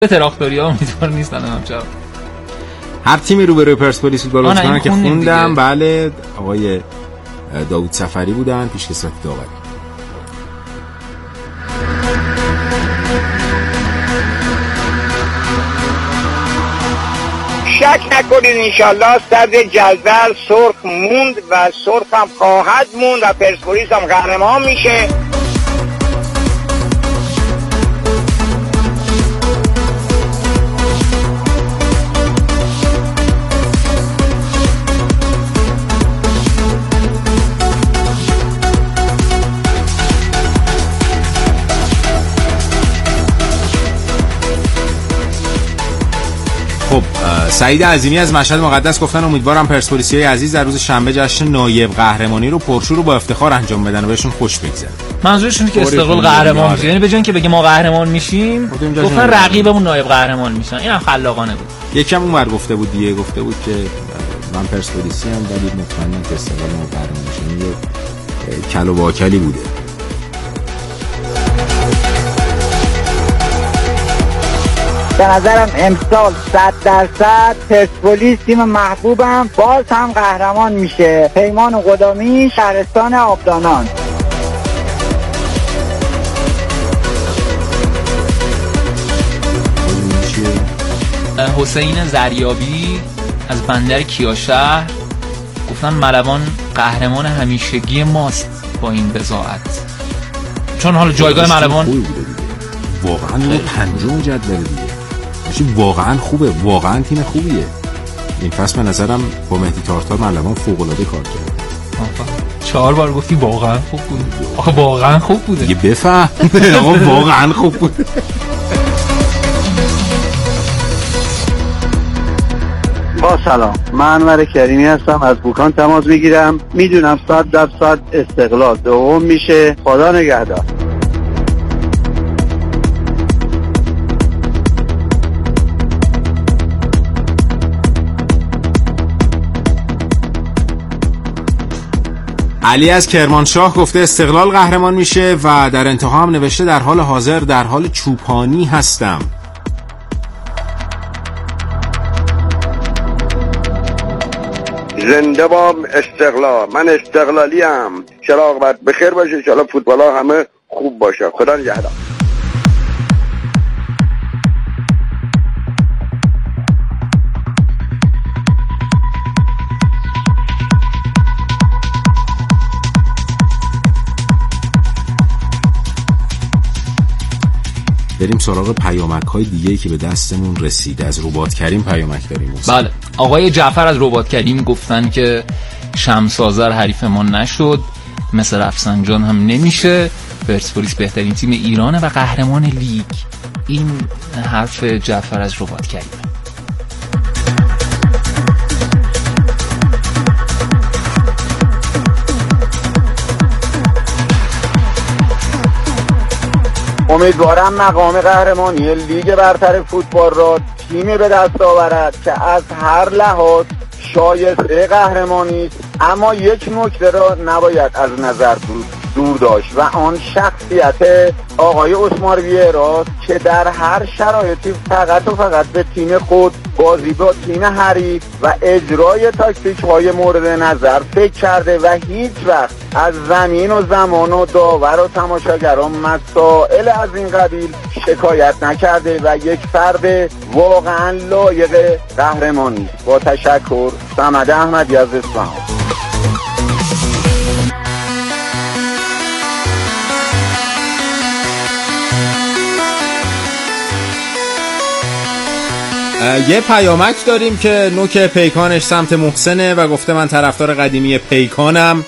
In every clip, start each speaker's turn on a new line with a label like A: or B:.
A: تراکتوریا امیدوار نیستن امشب.
B: هر تیمی روبروی پرسپولیس فوتبال بازی کنن که خوندم. بله آقای داوود سفری بودن پیشکسوت داوری.
C: شک نکنید انشالله صدر جدول سرخ موند و سرخ هم خواهد موند و پرسپولیس هم قهرمان میشه.
B: خب سعید عظیمی از مشهد مقدس گفتن امیدوارم پرسپولیسیای عزیز در روز شنبه جشن نایب قهرمانی رو پرشور و با افتخار انجام بدن و بهشون خوش بگذره.
A: منظورشون که استقلال قهرمان میشه، یعنی به جای اینکه بگه ما قهرمان میشیم گفتن رقیبمون نایب قهرمان میشن. اینم خلاقانه بود.
B: یکم اونور گفته بود دیگه، گفته بود که من پرسپولیسی ام ولی مطمئنم که استقلال نایب قهرمان میشه. یه کل و واکلی بوده.
D: به نظرم امسال 100% پرسپولیس تیم محبوبم باز هم قهرمان میشه. پیمان قدامی، شهرستان آبدانان.
A: حسین زریابی از بندر کیاشهر گفتن ملوان قهرمان همیشگی ماست با این بضاعت، چون حالا جایگاه ملوان
B: واقعا پنجم جدول دیگه واقعا خوبه، واقعا تیم خوبیه. این فصل به نظرم با مهدی تارتار ملوان فوق‌العاده کار کرد.
A: 4 بار گفتی واقعا خوب بود. آخه واقعا خوب بوده
B: دیگه، بفهم آقا واقعا خوب بود.
E: با سلام، من انور کریمی هستم از بوکان تماس میگیرم. میدونم 100% استقلال دوم میشه. خدا نگهدار.
B: علی از کرمانشاه گفته استقلال قهرمان میشه و در انتها هم نوشته در حال حاضر در حال چوپانی هستم.
F: زنده باد استقلال. من استقلالی ام. چراغ بر بخیر باشه، ان شاءالله فوتبالا همه خوب باشه. خدا نگهدار.
B: بریم سراغ پیامک‌های دیگه‌ای که به دستمون رسیده. از رباط کریم پیامک داریم.
A: بله، آقای جعفر از رباط کریم گفتن که شمس آذر حریف ما نشد، مثل رفسنجان هم نمیشه، پرسپولیس بهترین تیم ایرانه و قهرمان لیگ. این حرف جعفر از رباط کریم.
E: امیدوارم مقام قهرمانی لیگ برتر فوتبال را تیمی به دست آورد که از هر لحاظ شایسته قهرمانی است، اما یک نکته را نباید از نظر دور داشت و آن شخصیت آقای عثمان ویراست که در هر شرایطی فقط و فقط به تیم خود، بازی با تیم حریف و اجرای تاکتیک‌های مورد نظر فکر کرده و هیچ وقت از زمین و زمان و داور و تماشاگران مسائل از این قبیل شکایت نکرده و یک فرد واقعا لایق قهرمانی. با تشکر، صمد احمدی از اصفهان.
B: یه پیامک داریم که نوک پیکانش سمت محسنه و گفته من طرفدار قدیمی پیکانم.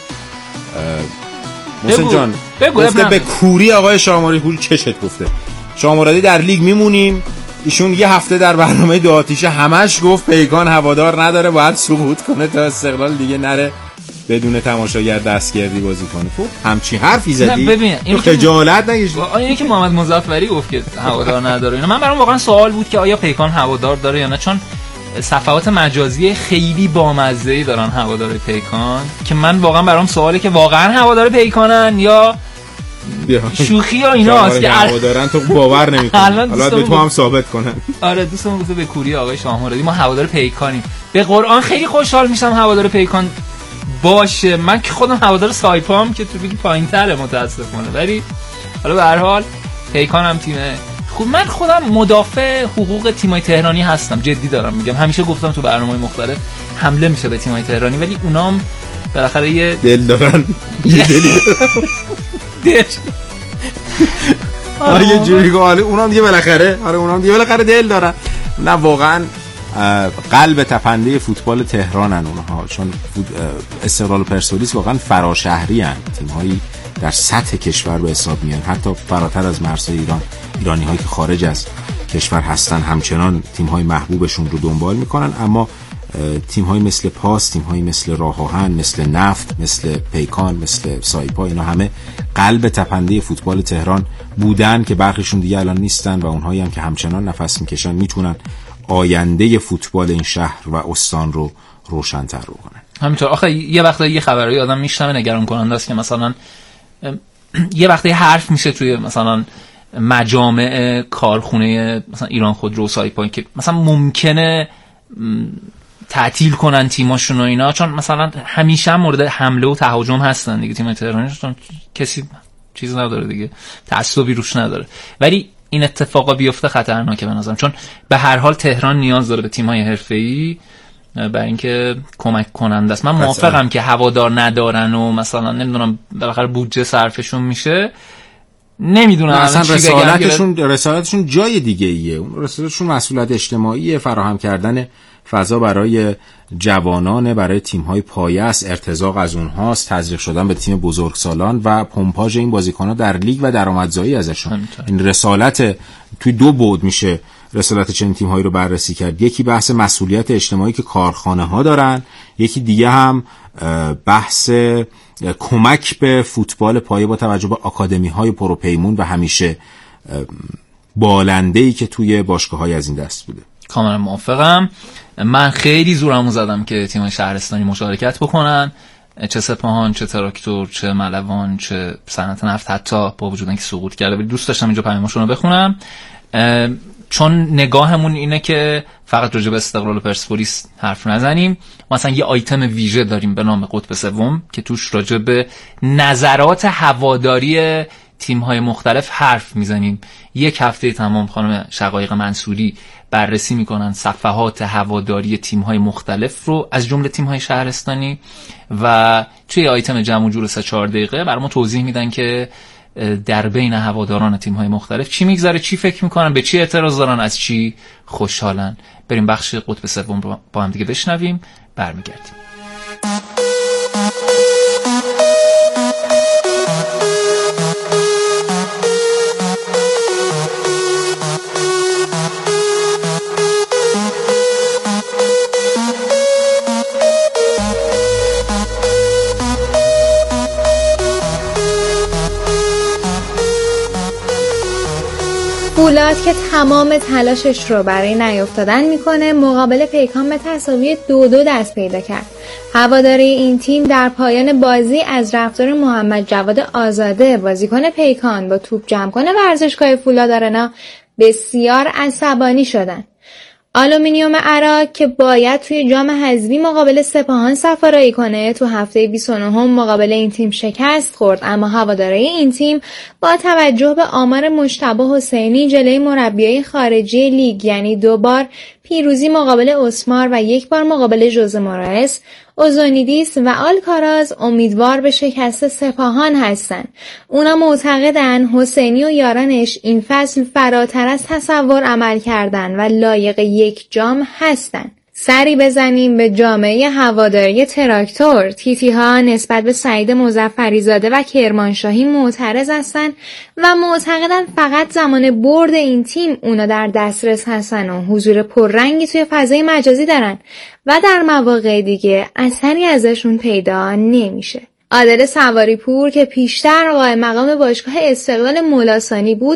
B: محسن جان گفته به کوری آقای شاموری پور چشت گفته شامورادی در لیگ میمونیم. ایشون یه هفته در برنامه دو آتیشه همش گفت پیکان هوادار نداره، باید سقوط کنه تا استقلال دیگه نره بدون تماشاگر دستگردی بازی کنه. خب همچی حرفی زدی؟
A: ببین این
B: خجالت نکش.
A: اینه که محمد مظفری گفت که هوادار نداره. اینا من برام واقعا سوال بود که آیا پیکان هوادار داره یا نه، چون صفحات مجازی خیلی بامزه‌ای دارن هوادار پیکان که من واقعا برام سواله که واقعا هوادار پیکانن یا شوخی ها ایناست که
B: هوادارن تو باور نمی‌کنی. حالا به تو هم ثابت کنن.
A: آره دوستمون گفته به کوری آقای شاهمرادی ما هوادار پیکانیم. به قرآن خیلی خوشحال میشم هوادار پیکان باشه. من که خودم هوادار سایپام که تو لیگ پایین‌تره متاسفانه، ولی حالا به هر حال پیکانم تیمه خوب. من خودم مدافع حقوق تیمای تهرانی هستم، جدی دارم میگم. همیشه گفتم تو برنامه‌های مختلف حمله میشه به تیمای تهرانی، ولی اونام بالاخره یه
B: دل دارن، یه دلی آره یه جوری که اونام دیگه بالاخره دل دارن. نه واقعا قلب تپنده فوتبال تهرانن اونها، چون استقلال و پرسپولیس واقعا فراشهری ان، تیم‌هایی در سطح کشور به حساب میان، حتی فراتر از مرزهای ایران. ایرانی‌هایی که خارج از کشور هستن همچنان تیم‌های محبوبشون رو دنبال میکنن، اما تیم‌هایی مثل پاس، تیم‌هایی مثل راه آهن، مثل نفت، مثل پیکان، مثل سایپا، اینا همه قلب تپنده فوتبال تهران بودن که برخیشون دیگه الان نیستن و اونهایی هم که همچنان نفس میکشن میتونن آینده فوتبال این شهر و استان رو روشن‌تر کنن.
A: همینطور. آخه یه وقتا یه خبرایی آدم میشنوه نگران کننده است که مثلا یه وقتی حرف میشه توی مثلا مجامع کارخونه مثلا ایران خودرو و سایپا که مثلا ممکنه تعطیل کنن تیماشون و اینا، چون مثلا همیشه هم مورد حمله و تهاجم هستن دیگه تیم تهرانی، چون کسی چیز نداره دیگه، تعصبی روش نداره. ولی این اتفاقا بیفته خطرناکه به نظرم، چون به هر حال تهران نیاز داره به تیم‌های حرفه‌ای برای اینکه کمک کننده است. من موافقم که هوادار ندارن و مثلا نمیدونم بالاخره بودجه صرفشون میشه، نمیدونم
B: اصلا رسالتشون جای دیگه ایه. اون رسالتشون مسئولیت اجتماعی، فراهم کردن فضا برای جوانان، برای تیم‌های پایه است، ارتزاق از اونهاست، تزریق شدن به تیم بزرگسالان و پمپاژ این بازیکن‌ها در لیگ و درآمدزایی ازشون. این رسالت توی دو بعد میشه رسالت چنین تیم‌هایی رو بررسی کرد. یکی بحث مسئولیت اجتماعی که کارخانه‌ها دارن، یکی دیگه هم بحث کمک به فوتبال پایه با توجه به آکادمی‌های پروپیمون و همیشه بالنده‌ای که توی باشگاه‌های از این دست بوده.
A: کاملا موافقم. من خیلی زورمو زدم که تیم شهرستانی مشارکت بکنن، چه سپاهان، چه تراکتور، چه ملوان، چه صنعت نفت، حتی با وجود اینکه سقوط کرده، ولی دوست داشتم اینجا پیامشون رو بخونم، چون نگاهمون اینه که فقط راجع به استقلال و پرسپولیس حرف نزنیم. مثلا یه آیتم ویژه داریم به نام قطب سوم که توش راجع به نظرات هواداری تیم‌های مختلف حرف میزنیم. یک هفته تمام خانم شقایق منصوری بررسی میکنن صفحات هواداری تیم‌های مختلف رو از جمله تیم‌های شهرستانی و توی آیتم جمع و جور 3-4 دقیقه برام توضیح میدن که در بین هواداران تیم‌های مختلف چی میگذره، چی فکر میکنن، به چی اعتراض دارن، از چی خوشحالن. بریم بخش قطب سوم رو با هم دیگه بشنویم، برمیگردیم.
G: فولاد که تمام تلاشش رو برای نیافتادن میکنه مقابل پیکان به تساوی 2-2 دست پیدا کرد. هواداری این تیم در پایان بازی از رفتار محمد جواد آزاده بازیکن پیکان با توپ جمع کنه ورزشگاه فولاد آرنا بسیار عصبانی شدن. آلومینیوم عراق که باید توی جام حذفی مقابل سپاهان سفارایی کنه تو هفته 29 مقابل این تیم شکست خورد، اما هواداری این تیم با توجه به آمار مجتبی حسینی جلوی مربیای خارجی لیگ، یعنی 2 بار پیروزی مقابل اسمار و 1 بار مقابل ژوزه موراس، اوزونیدیس و آلکاراز، امیدوار به شکست سپاهان هستن. اونا معتقدن حسینی و یارانش این فصل فراتر از تصور عمل کردن و لایق 1 جام هستن. سری بزنیم به جامعه هواداری تراکتور. تیتی ها نسبت به سعید مظفریزاده و کرمانشاهی معترض هستن و معتقدن فقط زمان برد این تیم اونا در دسترس هستن و حضور پررنگی توی فضای مجازی دارن و در مواقع دیگه اثری ازشون پیدا نمیشه. عادل سواری پور که پیشتر قائم مقام باشگاه استقلال مولاسانی بود،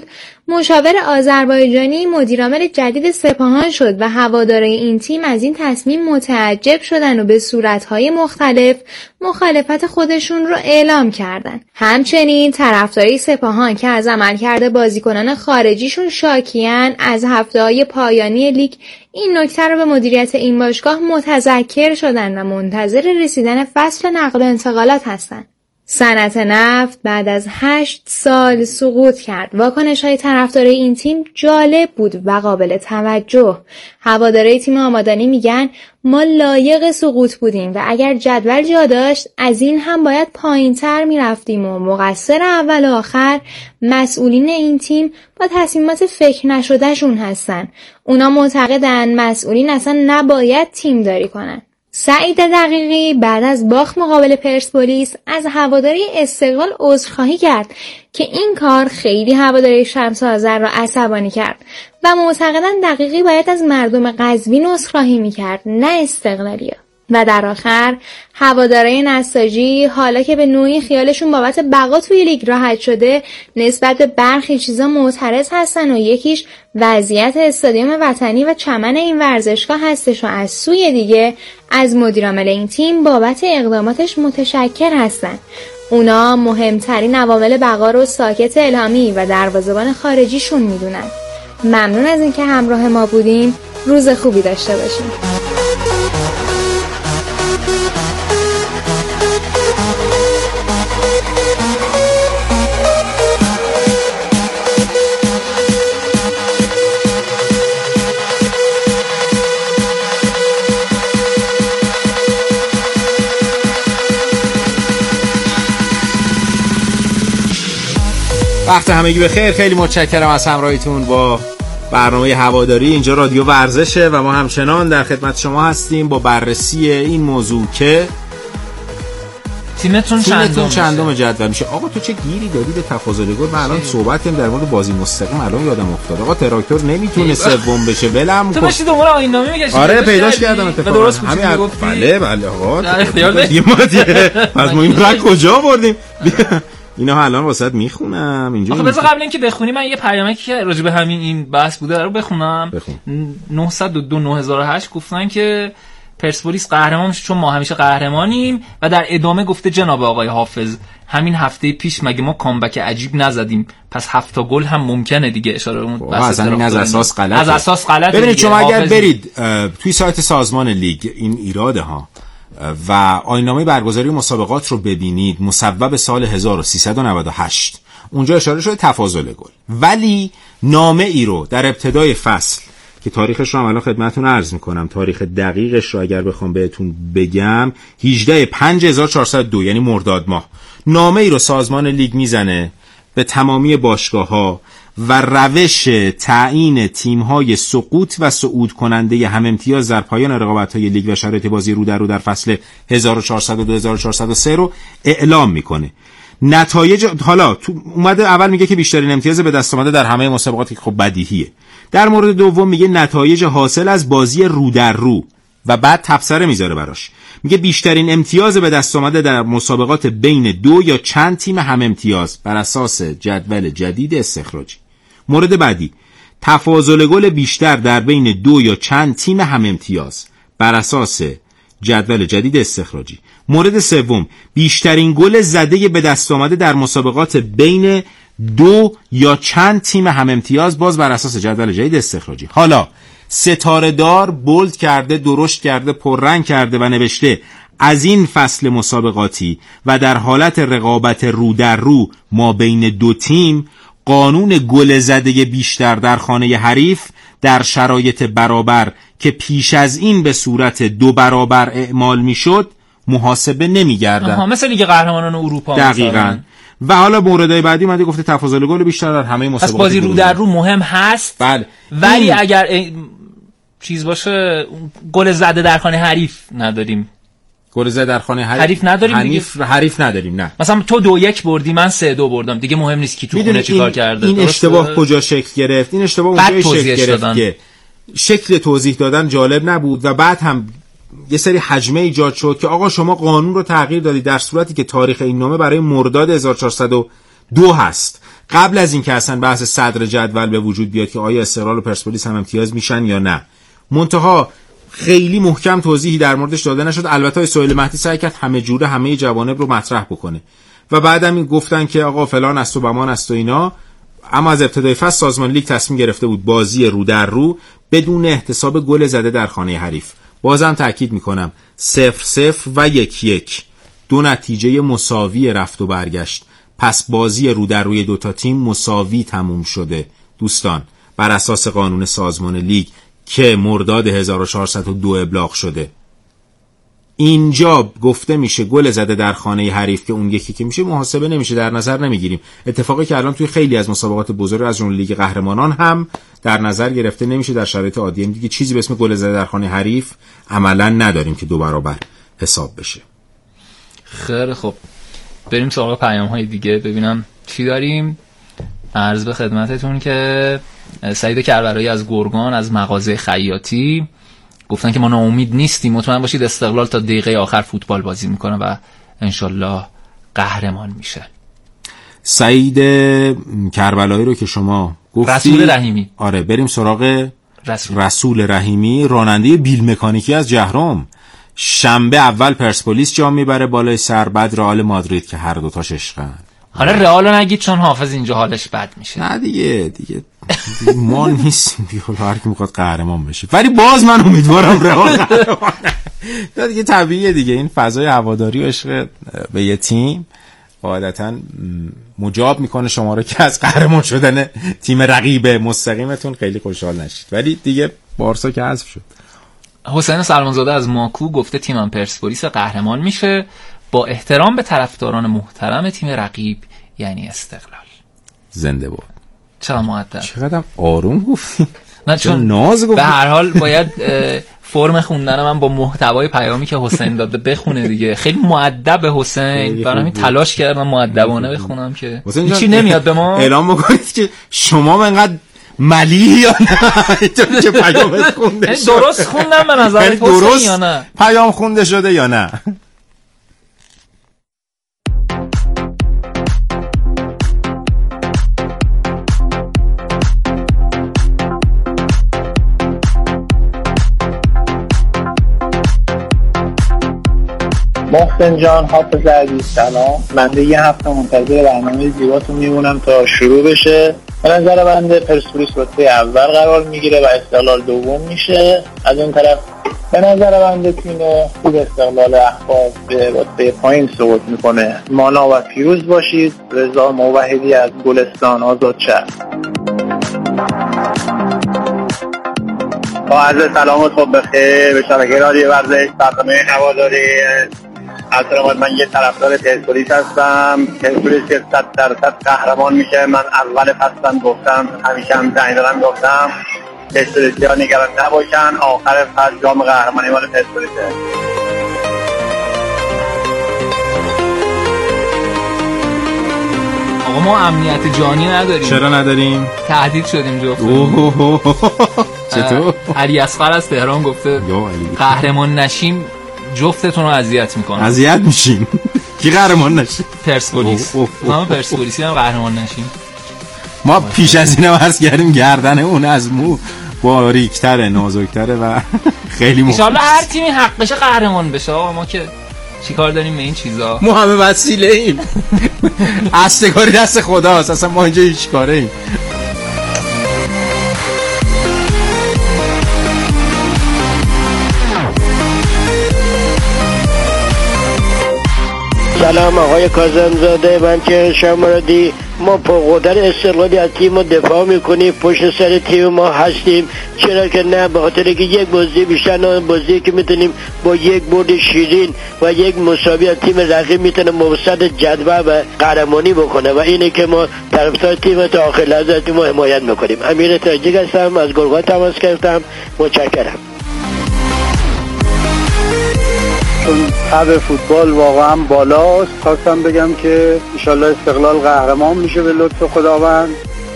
G: مشاور آذربایجانی مدیرعامل جدید سپاهان شد و هواداران این تیم از این تصمیم متعجب شدن و به صورت‌های مختلف مخالفت خودشون رو اعلام کردن. همچنین طرفدارای سپاهان که از عملکرد بازیکنان خارجیشون شاکیان از هفته‌های پایانی لیگ این نکته رو به مدیریت این باشگاه متذکر شدن و منتظر رسیدن فصل نقل و انتقالات هستند. صنعت نفت بعد از 8 سال سقوط کرد. واکنش‌های طرفدارای این تیم جالب بود و قابل توجه. هوادارهای تیم آمادانی میگن ما لایق سقوط بودیم و اگر جدول جا داشت از این هم باید پایین‌تر میرفتیم و مقصر اول و آخر مسئولین این تیم با تصمیمات فکر نشدهشون هستن. اونا معتقدن مسئولین اصلا نباید تیم داری کنن. سعید دقیقی بعد از باخت مقابل پرسپولیس از هواداری استقلال عذرخواهی کرد که این کار خیلی هواداری شمس آذر را عصبانی کرد و معتقداً دقیقی باید از مردم قزوین عذرخواهی میکرد نه استقلالیا. و در آخر هوادارای نساجی حالا که به نوعی خیالشون بابت بقا توی لیگ راحت شده نسبت به برخی چیزا معترض هستن و یکیش وضعیت استادیوم وطنی و چمن این ورزشگاه هستش و از سوی دیگه از مدیرعامل این تیم بابت اقداماتش متشکر هستن. اونا مهمترین عوامل بقا رو ساکت الهامی و دروازه‌بان خارجیشون میدونن. ممنون از اینکه همراه ما بودین. روز خوبی داشته باشین.
B: وقت همگی بخیر. خیلی متشکرم از همراهیتون با برنامه هواداری. اینجا رادیو ورزشه و ما همچنان در خدمت شما هستیم با بررسی این موضوع که
A: تیمتون
B: چندم جدول میشه. آقا تو چه گیری دادی به تفاضل گل؟ من الان صحبت کردم در مورد بازی مستقیم، الان یادم افتاد. آقا تراکتور نمیتونه سوم بشه. ولم
A: تو داشتی دنبال آیین‌نامه میگشتی.
B: آره پیداش کردم اتفاقا.
A: درست
B: بله آقا
A: اختیار داری.
B: پس ما این را کجا بردیم؟ اینا الان واسط میخونم اینجا.
A: آخه بذار قبل اینکه بخونی من یه پیامی که راجع به همین این بحث بوده رو بخونم. 902-9008 گفتن که پرسپولیس قهرمان میشه چون ما همیشه قهرمانیم و در ادامه گفته جناب آقای حافظ همین هفته پیش مگه ما کامبک عجیب نزدیم پس 7 گل هم ممکنه دیگه. اشاره اون
B: بس از اساس غلطه.
A: از اساس غلطه.
B: ببینید شما اگر برید توی سایت سازمان لیگ این ایراده ها و آیین‌نامه برگزاری مسابقات رو ببینید مصوب سال 1398 اونجا اشاره شده تفاضل گل، ولی نامه ای رو در ابتدای فصل که تاریخش رو هم الان خدمتتون عرض میکنم، تاریخ دقیقش رو اگر بخوام بهتون بگم 18/5/1402 یعنی مرداد ماه، نامه ای رو سازمان لیگ میزنه به تمامی باشگاه‌ها و روش تعیین تیم‌های سقوط و صعود کننده هم امتیاز در پایان رقابت‌های لیگ و شرایط بازی رو در فصل 1402-1403 رو اعلام میکنه. نتایج حالا تو اومده اول میگه که بیشترین امتیاز به دست اومده در همه مسابقات، که خب بدیهیه. در مورد دوم میگه نتایج حاصل از بازی رو در رو و بعد تبصره میذاره براش. میگه بیشترین امتیاز به دست اومده در مسابقات بین دو یا چند تیم هم امتیاز بر اساس جدول جدید استخراجی. مورد بعدی تفاضل گل بیشتر در بین دو یا چند تیم هم امتیاز بر اساس جدول جدید استخراجی. مورد سوم بیشترین گل زده به دست آمده در مسابقات بین دو یا چند تیم هم امتیاز باز بر اساس جدول جدید استخراجی. حالا ستاره دار بولد کرده، درشت کرده، پررنگ کرده و نوشته از این فصل مسابقاتی و در حالت رقابت رو در رو ما بین دو تیم قانون گل زده بیشتر در خانه حریف در شرایط برابر که پیش از این به صورت 2 برابر اعمال میشد محاسبه نمیگرده.
A: مثل لیگ قهرمانان اروپا
B: دقیقاً. و حالا موردهای بعدی اومده گفته تفاضل گل بیشتر در همه مسابقات.
A: پس بازی رو در رو مهم هست.
B: بله.
A: ولی اگر چیز باشه گل زده در خانه حریف نداریم.
B: گل زده در خانه
A: حریف نداریم
B: حریف نداریم. نه
A: مثلا تو 2-1 بردی من 3-2 بردم دیگه مهم نیست کی تو خونه چیکار کرده.
B: این اشتباه کجا شکل گرفت؟ این اشتباه اونجایی شکل گرفت که شکل توضیح دادن جالب نبود و بعد هم یه سری حجمه ایجاد شد که آقا شما قانون رو تغییر دادی در صورتی که تاریخ این نامه برای مرداد 1402 هست. قبل از این که اصلا بحث صدر جدول به وجود بیاد که آیا استقلال و پرسپولیس هم امتیاز میشن یا نه. منتها خیلی محکم توضیحی در موردش داده نشد. البته سهیل مهدی سعی کرد همه جوره همه جوانب رو مطرح بکنه و بعدم این گفتن که آقا فلان است و بمان است و اینا. اما از ابتدای فصل سازمان لیگ تصمیم گرفته بود بازی رو در رو بدون احتساب گل زده در خانه حریف. بازم تاکید میکنم 0-0 و 1-1 دو نتیجه مساوی رفت و برگشت. پس بازی رو در روی دوتا تیم مساوی تموم شده دوستان، بر اساس قانون سازمان لیگ که مرداد 1402 ابلاغ شده. اینجا گفته میشه گل زده در خانه حریف که اون یکی که میشه محاسبه نمیشه، در نظر نمیگیریم. اتفاقی که الان توی خیلی از مسابقات بزرگ از جمله لیگ قهرمانان هم در نظر گرفته نمیشه در شرایط عادی. دیگه چیزی به اسم گل زده در خانه حریف عملا نداریم که دو برابر حساب بشه.
A: خیلی خب بریم سراغ پیام‌های دیگه ببینم چی داریم. عرض به خدمتتون که سعید کربلایی از گرگان از مغازه خیاطی گفتن که ما ناامید نیستیم، مطمئن باشید استقلال تا دقیقه آخر فوتبال بازی میکنه و انشالله قهرمان میشه.
B: سعید کربلایی رو که شما گفتی
A: رسول رحیمی.
B: آره بریم سراغ رسول رحیمی، راننده بیل مکانیکی از جهرم. شنبه اول پرسپولیس جام میبره بالای سر، بعد رئال مادرید که هر دوتاش عشقن.
A: حالا رئال رو نگید چون حافظ اینجا حالش بد میشه.
B: نه دیگه ما نیستیم بیخول، هر کی میخواد قهرمان بشه، ولی باز من امیدوارم رئال قهرمان نه دیگه طبیعیه دیگه. این فضای هواداری و عشق به یه تیم عادتا مجاب میکنه شما رو که از قهرمان شدن تیم رقیب مستقیمتون خیلی خوشحال نشید، ولی دیگه بارسا که حذف شد.
A: حسین سلمانزاده از ماکو گفته تیمم پرسپولیس قهرمان میشه با احترام به طرفداران محترم تیم رقیب یعنی استقلال.
B: زنده باد.
A: چقدر مؤدب،
B: چقدر آروم گفتی.
A: نه چون
B: ناز گفتی.
A: به هر حال باید فرم خوندن من با محتوای پیامی که حسین داده بخونه دیگه. خیلی مؤدب حسین، برای همین تلاش کردم مؤدبانه بخونم که هیچی نمیاد به ما.
B: اعلام بکنید که شما انقدر ملیح یا نه که پیامت خونده شده.
A: درست خوندم به نظرت حسین یا نه؟
B: پیام خونده شده یا نه؟
H: محسن جان، حافظ عزیز سلام. بنده یه هفته منتظر برنامه زیباتون میمونم تا شروع بشه. به نظر بنده پرسپولیس رتبه اول قرار میگیره و استقلال دوم میشه. از اون طرف به نظر بنده تیم خوب استقلال اخبار به رتبه پایین سقوط میکنه. مانا و پیروز باشید. رضا موحدی از گلستان آزاد شهر. با عرض سلامت خب بخیر به شبکه رادیو ورزش برنامه هواداری احترامات. من یه طرفدار پرسپولیس هستم. پرسپولیس که 100% قهرمان میشه. من اول فصل گفتم، همیشه هم زنگ دارم گفتم پرسپولیسیا نگران نباشن، آخر فصل جام قهرمانی مال پرسپولیسه.
A: آقا ما امنیت جانی نداریم.
B: چرا نداریم؟
A: تهدید شدیم جفت.
B: چطور؟
A: علی اصغر از تهران گفته قهرمان نشیم جفتتون رو اذیت میکنم.
B: اذیت میشیم. کی قهرمان نشه؟
A: پرسپولیس. ما پرسپولیسی هم قهرمان نشیم.
B: ما پیش از اینم عرض کردیم گردن اون از مو باریک‌تره، نازک‌تره و خیلی
A: ان شاءالله هر تیمی حقشه قهرمان بشه. آقا ما که چیکار داریم به این چیزا؟
B: ما همه وسیله ایم. استکاری دست خداست، اصلا ما اینجا هیچ کاره ایم.
I: سلام آقای کاظم‌زاده، من که شامردی. ما پاقدر استقلالی از تیم رو دفاع میکنیم، پشت سر تیم ما هستیم. چرا که نه؟ به خاطر که یک بازی بیشتر بازی که میتونیم با یک برد شیرین و یک مساوی از تیم رقیب میتونه موسط جدول و قهرمانی بکنه و اینه که ما طرفدار تیم تا آخر لحظه تیم رو حمایت میکنیم. امیر تاجیک هستم، از گرگان تماس گرفتم. متشکرم.
H: چون طبع فوتبال واقعا بالاست، خواستم بگم که انشالله استقلال قهرمان میشه به لطف خداوند.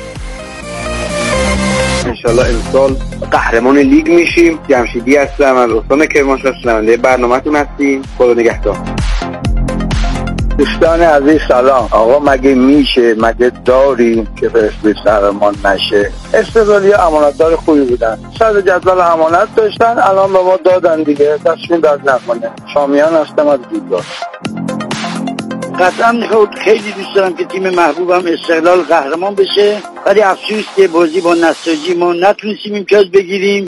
F: انشالله امسال قهرمان لیگ میشیم. جمشیدی هستم از استان کرمانشاه، شنونده برنامه‌تون هستیم. خدا نگهدار.
E: دوستان عزیز سلام. آقا مگه میشه، مگه داریم که پرسپولیس قهرمان نشه؟ استقلالی امانتدار خوبی بودن، صد جدول امانت داشتن، الان به ما دادن دیگه، دستشون درد نکنه. شامیان هستم از دیدار.
J: قطعا خیلی دوست دارم که تیم محبوبم استقلال قهرمان بشه، ولی افسوس که بازی با نساجی ما نتونستیم امتیاز بگیریم.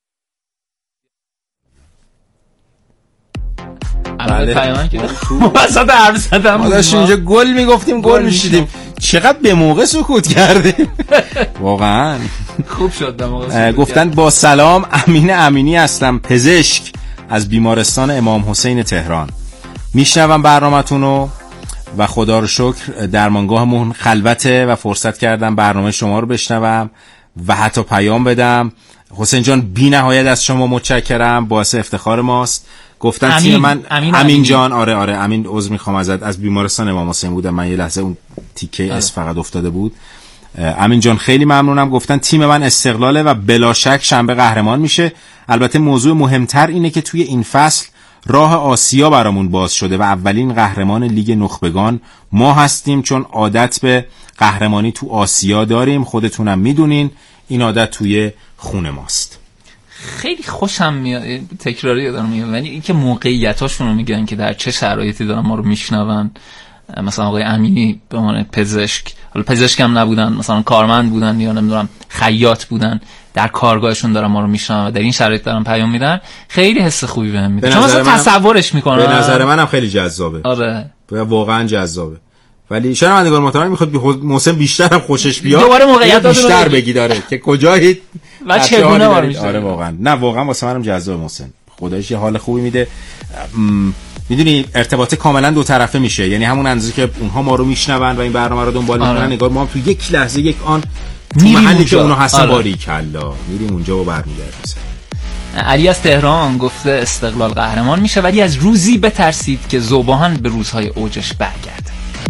A: بله پیمان که وسط حرف زدم
B: ما داشتیم اینجا گل میگفتیم، گل میشیدیم. چقدر به موقع سکوت کردیم. واقعا
A: خوب شد به موقع.
B: گفتن با سلام، امین امینی هستم، پزشک از بیمارستان امام حسین تهران. میشنوم برنامه‌تونو و خدا رو شکر درمانگاهمون خلوته و فرصت کردم برنامه شما رو بشنوم و حتی پیام بدم. حسین جان بی نهایت از شما متشکرم، باعث افتخار ماست. گفتن تیم من امین جان، آره امین، عذر میخوام ازت، از بیمارستان امام حسین بودم من، یه لحظه اون تیکه اس فقط افتاده بود. امین جان خیلی ممنونم. گفتن تیم من استقلاله و بلا شک شنبه قهرمان میشه. البته موضوع مهمتر اینه که توی این فصل راه آسیا برامون باز شده و اولین قهرمان لیگ نخبگان ما هستیم، چون عادت به قهرمانی تو آسیا داریم، خودتونم میدونین این عادت توی خون ماست.
A: خیلی خوشم میاد، تکراری دارم میگم، ولی اینکه موقعیتاشون رو میگن که در چه شرایطی دارن ما رو میشنون. مثلا آقای امینی به عنوان پزشک، حالا پزشک هم نبودن، مثلا کارمند بودن یا نمیدونم خیاط بودن، در کارگاهشون دارن ما رو میشنون و در این شرایط دارن پیام میدن. خیلی حس خوبی بهم میده، چون مثلا تصورش میکنم.
B: به نظر منم خیلی جذابه.
A: آره
B: واقعا جذابه. ولی شنوندگان محترم میخواد محسن بیشتر هم خوشش بیاد،
A: دوباره موقعیت
B: بیشتر بگی داره که کجایید
A: و چگونه ما میشه.
B: آره واقعا، نه واقعا واسه منم جذاب محسن، خدایش یه حال خوبی میده. میدونی ارتباط کاملا دو طرفه میشه، یعنی همون اندازه که اونها ما رو میشنون و این برنامه رو دنبال میکنن، انگار ما هم تو یک لحظه یک آن تو محلی که اونها هستن باریکلا میریم اونجا و برمیگردیم.
A: علی از تهران گفته استقلال قهرمان میشه، ولی از روزی بترسید که ذوبان به روزهای اوجش برگرده.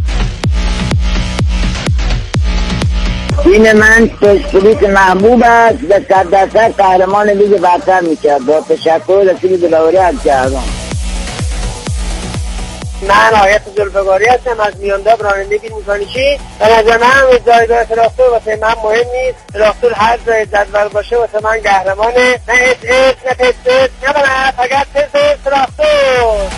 D: تیم من پرسپولیس محبوب است و 100% قهرمان لیگ برتر میشه. با تشکر رسید دلاوری از جهران.
K: من آیت زلفقاری هستم از میانداب رانندگی میکانیکی. به نظر من جایگاه تراکتور واسه من مهم نیست، تراکتور هر جای جدول باشه واسه من قهرمانه. نه اس نه پس نه فقط تراکتور.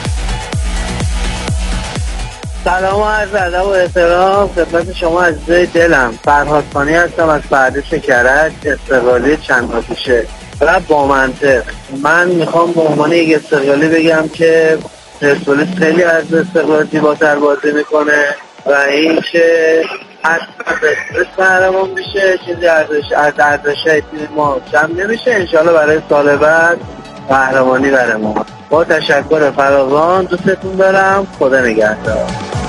L: سلام و عرض ادب و احترام خدمت شما عزیزای دلم. فرهاد خانی هستم از پردیس کرج، استقلالی چند آتیشه و با منطق. من میخوام به عنوان یک استقلالی بگم که پرسپولیس خیلی از استقلال زیباتر بازی میکنه و این که حتما پرسپولیس قهرمان میشه، چیزی ارزشای تیم ما کم نمیشه. انشالله برای سال بعد قهرمانی برای ما. با تشکر فراوان، دوستتون دارم، خدا نگهدار.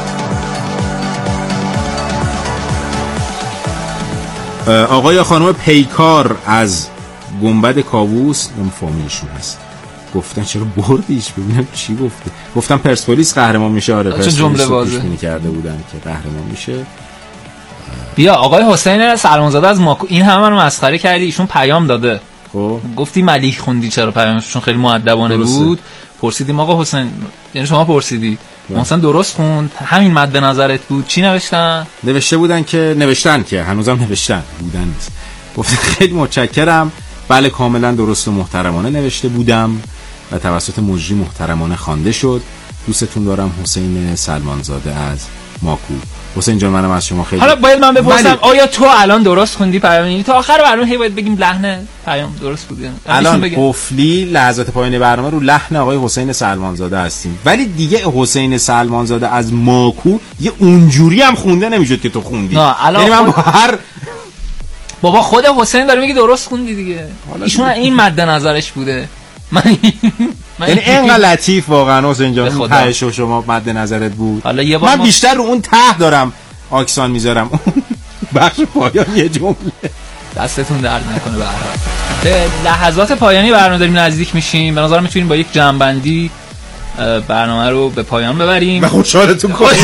B: آقای یا خانم پیکار از گنبد کاووس، اون فامیلشون هست، گفتن چرا بردیش، ببینم چی گفته. گفتم پرسپولیس قهرمان میشه. آره
A: پرسپولیس جمله واضحه
B: کرده بودن که قهرمان میشه.
A: بیا آقای حسین سلمانزاده از ماکو، این همه رو مسخره کردی، ایشون پیام داده.
B: خب
A: گفتی ملیح خوندی، چرا پیامشون خیلی مؤدبانه بود. پرسیدیم آقا حسین، یعنی شما پرسیدی حسین درست خوند، همین مد نظرت بود؟ چی نوشتن
B: نوشتن که هنوزم نوشتن بودن نیست. گفتم خیلی متشکرم، بله کاملا درست و محترمانه نوشته بودم و توسط مجری محترمانه خوانده شد. دوستتون دارم، حسین سلمانزاده از ماکو. حسین جان منم از شما خیلی.
A: حالا باید من بپرسم آیا تو الان درست خوندی پیام؟ تا آخر برنامه هی باید بگیم لحن پیام درست بود.
B: الان قفلی لحظات پایان برنامه رو لحن آقای حسین سلمانزاده هستیم، ولی دیگه حسین سلمانزاده از ماکو یه اونجوری هم خونده نمیشد که تو خوندی. یعنی من با هر
A: بابا خود حسین داره میگه درست خوندی دیگه، ایشون این مد نظرش بوده.
B: یعنی اینقدر لطیف واقعا حسین جان، تهش شما مد نظرت بود. من بیشتر رو اون ته دارم آکسان میذارم، اون بخش پایانی یه جمله.
A: دستتون درد نکنه. به هر حال به لحظات پایانی برنامه داریم نزدیک میشیم. به نظرم میتونیم با یک جمع‌بندی برنامه رو به پایان ببریم
B: و خوشحالتون کنیم.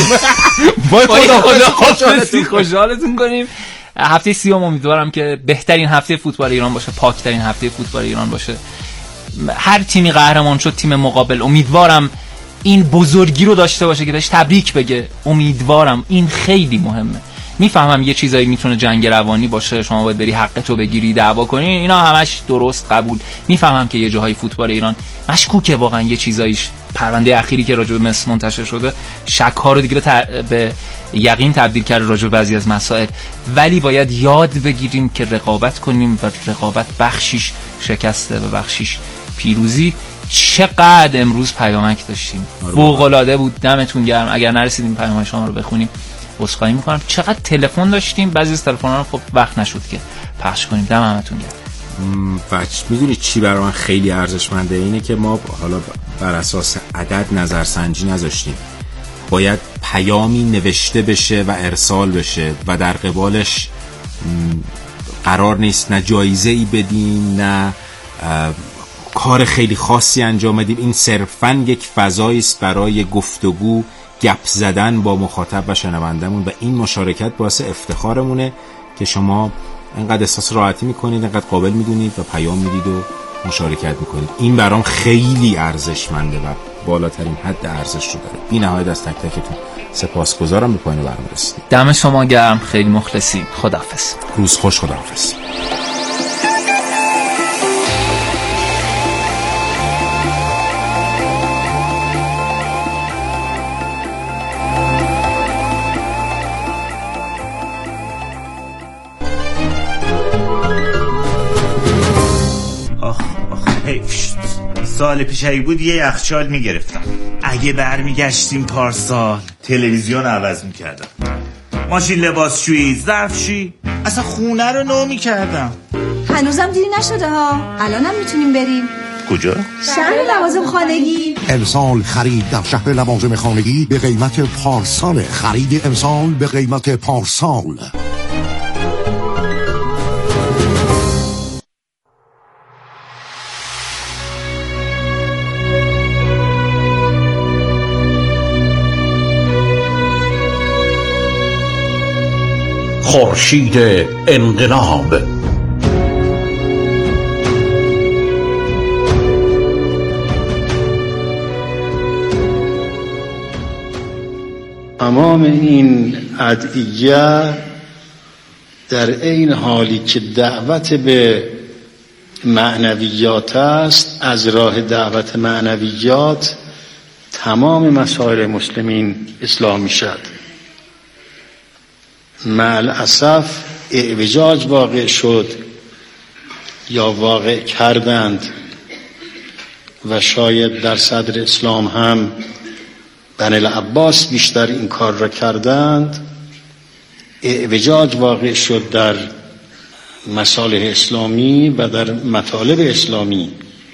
A: خوشحالتون کنیم. هفته 30 امیدوارم که بهترین هفته فوتبال ایران باشه، پاکترین هفته فوتبال ایران باشه. هر تیمی قهرمان شد، تیم مقابل امیدوارم این بزرگی رو داشته باشه که بهش تبریک بگه. امیدوارم. این خیلی مهمه. میفهمم یه چیزایی میتونه جنگ روانی باشه، شما باید بری حقتو بگیری، دعوا کنی، اینا همش درست قبول. میفهمم که یه جاهای فوتبال ایران مشکوکه واقعا، یه چیزایش پرونده اخیری که راجع به مصر منتشر شده شک ها رو دیگه به یقین تبدیل کرده راجع به بعضی از مسائل، ولی باید یاد بگیریم که رقابت کنیم و رقابت بخشیش شکسته و بخشیش پیروزی. چقدر امروز پیامک داشتیم، فوق‌العاده بود. دمتون گرم. اگر نرسیدیم پیامک شما رو بخونیم عذرخواهی میکنم. چقدر تلفن داشتیم، بعضی از تلفن‌ها رو خب وقت نشد که پخش کنیم. دم همتون گرم.
B: میدونید چی برای من خیلی ارزشمنده؟ اینه که ما حالا بر اساس عدد نظرسنجی نذاشتیم، باید پیامی نوشته بشه و ارسال بشه و در قبالش قرار نیست نه جایزه‌ای بدیم نه کار خیلی خاصی انجام بدیم. این صرفاً یک فضایی است برای گفتگو، گپ زدن با مخاطب و شنوندمون و این مشارکت باعث افتخارمونه که شما اینقدر احساس راحتی میکنید، اینقدر قابل میدونید و پیام میدید و مشارکت میکنید. این برام خیلی ارزشمنده و بالاترین حد ارزش رو داره. بی نهایت از تک تکتون سپاسگزارم. به پایان برنامه رسیدیم.
A: دم شما گرم. خیلی مخلصیم. خداحافظ.
B: روز خوش. خداحافظ.
M: سال پیش اگه بود یه یخچال میگرفتم. اگه برمیگشتیم پارسال تلویزیون عوض میکردم، ماشین لباسشویی، ظرفشویی، اصلا خونه رو نو میکردم.
N: هنوزم دیری نشده ها، الانم میتونیم بریم.
M: کجا؟
N: شهر لوازم خانگی.
O: امسال خرید در شهر لوازم خانگی به قیمت پارسال. خرید امسال به قیمت پارسال.
P: خورشید انقلاب.
Q: تمام این ادعیه در این حالی که دعوت به معنویات است، از راه دعوت معنویات تمام مسائل مسلمین اصلاح می شد. مع الاسف اعوجاج واقع شد یا واقع کردند و شاید در صدر اسلام هم بنی العباس بیشتر این کار را کردند. اعوجاج واقع شد در مصالح اسلامی و در مطالب اسلامی.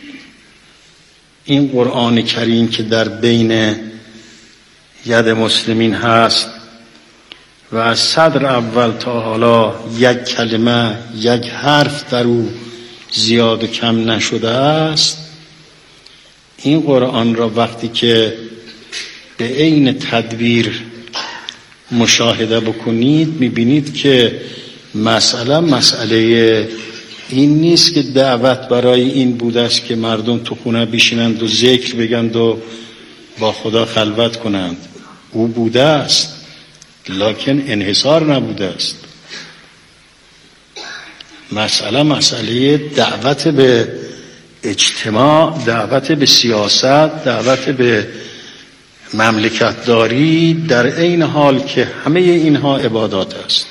Q: این قرآن کریم که در بین ید مسلمین هست و از صدر اول تا حالا یک کلمه، یک حرف در او زیاد و کم نشده است، این قرآن را وقتی که به عین تدبیر مشاهده بکنید میبینید که مسئله این نیست که دعوت برای این بوده است که مردم تو خونه بشینند و ذکر بگند و با خدا خلوت کنند. او بوده است لکن انحصار نبوده است. مسئله دعوت به اجتماع، دعوت به سیاست، دعوت به مملکت داری، در این حال که همه اینها عبادات است.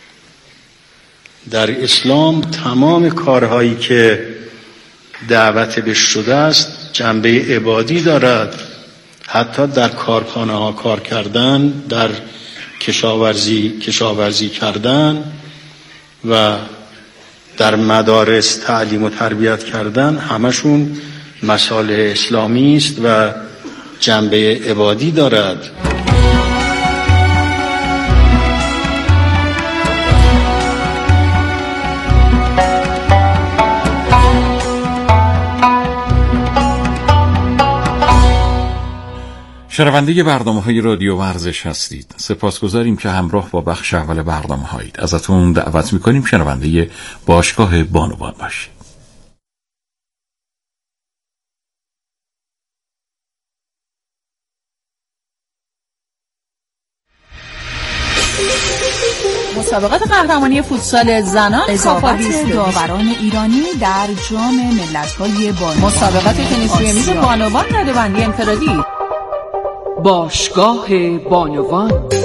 Q: در اسلام تمام کارهایی که دعوت به شده است جنبه عبادی دارد. حتی در کارخانه ها کار کردن، در کشاورزی کردن و در مدارس تعلیم و تربیت کردن، همشون مصالح اسلامی است و جنبه عبادی دارد.
P: شنونده برنامه‌های رادیو ورزش هستید. سپاسگزاریم که همراه با بخش اول برنامه‌هایید. ازتون دعوت می‌کنیم شنونده باشگاه بانوان باشید.
R: مسابقات قهرمانی فوتسال زنان
S: رقابت داوران ایرانی در جام ملت‌های بانوان،
R: مسابقات تنیس روی میز بانوان رده‌بندی انفرادی،
S: باشگاه بانوان.